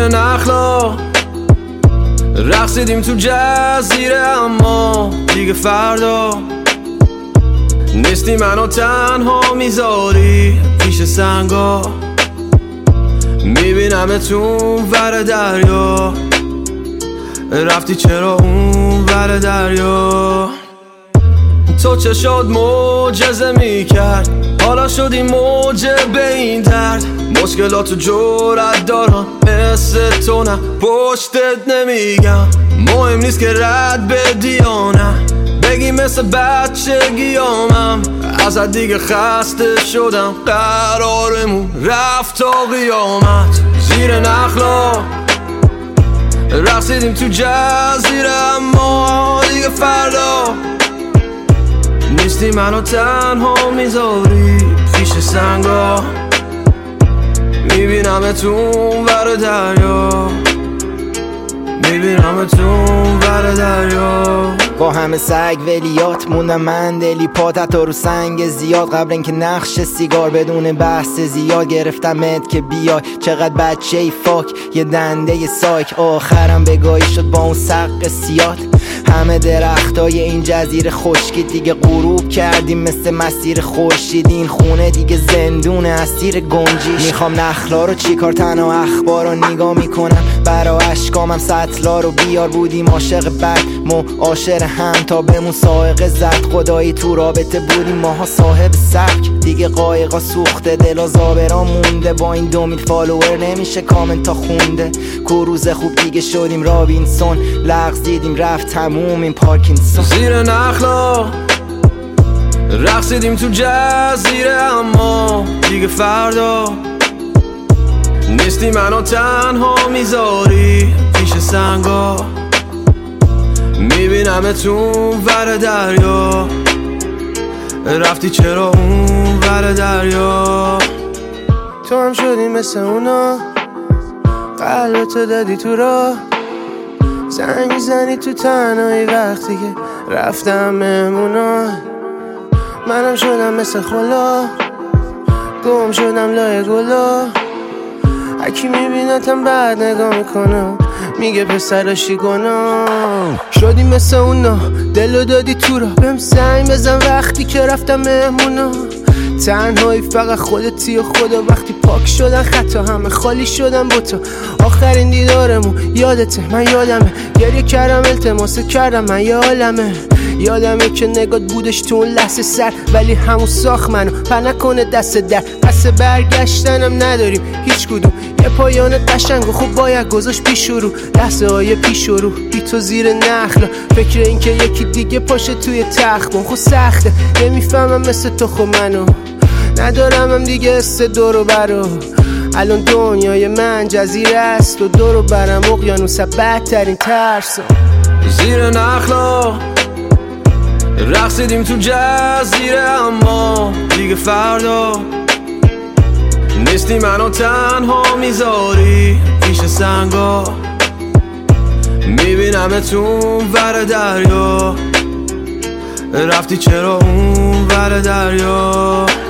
زیر نخلا رقصیدیم تو جزیره، اما دیگه فردا نیستی منو تنها میذاری پیش سنگا. میبینم تو اون ور دریا، رفتی چرا اون ور دریا؟ تو چه شد معجزه میکرد، حالا شدی موجه به این درد. مشکلاتو جرأت دارم مثل تو، نه پشتت نمیگم. مهم نیست که رد بدی یا نه، بگی مثل بچگیامم. ازت دیگه خسته شدم، قرارمون رفت تا قیامت. زیر نخلا رقصیدیم تو جزیره، اما دیگه فردا نیستی منو تنها میذاری پیش سنگا. میبینم تو اون ور دریا، میبینم تو اون ور دریا. با همه سگ ولیات موندم من دلی پاتت رو سنگ زیاد. قبل اینکه نقش سیگار بدون بحث زیاد گرفتمت که بیای. چقدر بچه ای فاک، یه دنده ی سایک. آخرم بگاهی شد با اون سق سیاد. همه درختای این جزیره خشکی دیگه غروب کردیم مثل مسیر خورشید. این خونه دیگه زندون اسیر گنجیش. میخوام نخلا رو چیکار، تنها اخبار رو نگاه میکنم. برا اشکامم سطلا رو بیار. بودیم عاشق بد معاشر هم تا بمون سائق زد. خدایی تو رابطه بودیم ماها صاحب سبک. دیگه قایقا سوخته، دلا زابرا مونده. با این 2000 فالوور نمیشه کامنتا خونده. کروز خوب دیگه شدیم رابینسون. لغز دیدیم رفت تموم این پارکینسون. زیر نخلا رقصیدیم تو جزیره، اما دیگه فردا نیستی منو تنها میذاری پیش سنگا. میبینم تو اون ور دریا، رفتی چرا اون ور دریا؟ تو هم شدی مثل اونا، قلبتو دادی تو راه. زنگ میزنی تو تنهایی وقتی که رفتم مهمونا. منم شدم مثل خلا، گم شدم لای گلا. هکی میبینتم بعد نگاه میکنم، میگه پسرشی گناه. شدی مثل اونا، دلو دادی تو را. بهم زنگ بزن وقتی که رفتم مهمونا. تنهایی فقط خودتی و خدا. وقتی پاک شدن خطا، همه خالی شدن با تو. آخرین دیدارمون یادته، من یادمه. گریه کردم التماس کردم، من یه عالمه. یادمه که نگات بودش تو اون لحظه سر، ولی همون ساخت منو پر نکنه دست در. پس برگشتنم نداریم هیچ کدوم. یه پایان قشنگ و خوب باید گذاشت پیش رو. لحظه های پیش رو بی تو زیر نخلا. فکر این که یکی دیگه پاشه توی تخت من خود سخته. نمیفهمم مثل تو خب منو ندارم هم دیگه است دورو برو. الان دنیای من جزیره است و دورو برم اقیانوس بدترین ترسا. زیر نخلا رقصیدیم تو جزیره، اما دیگه فردا نیستی منو تنها میذاری پیش سنگا. میبینم تو اون ور دریا، رفتی چرا اون ور دریا؟